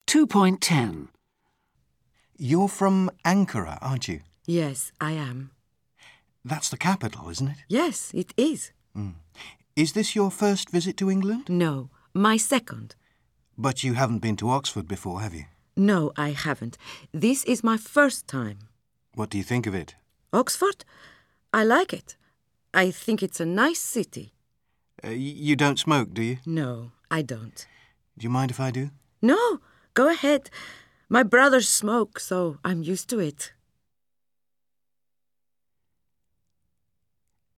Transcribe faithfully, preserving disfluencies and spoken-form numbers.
two point ten. You're from Ankara, aren't you? Yes, I am. That's the capital, isn't it? Yes, it is. Mm. Is this your first visit to England? No, my second. But you haven't been to Oxford before, have you? No, I haven't. This is my first time. What do you think of it? Oxford? I like it. I think it's a nice city. Uh, y- you don't smoke, do you? No, I don't. Do you mind if I do? No, go ahead. My brothers smoke, so I'm used to it.